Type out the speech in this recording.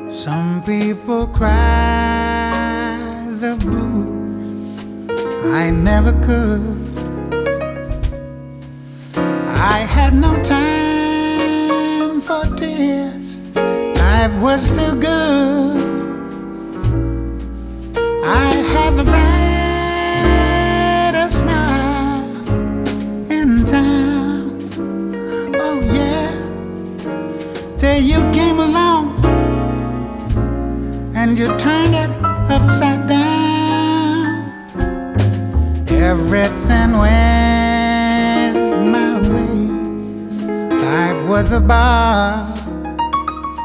Some people cry the blues, I never could. I had no time for tears, life was too good. I had the brightest smile in town, oh yeah, till you came along and you turned it upside down. Everything went my way, life was a bar.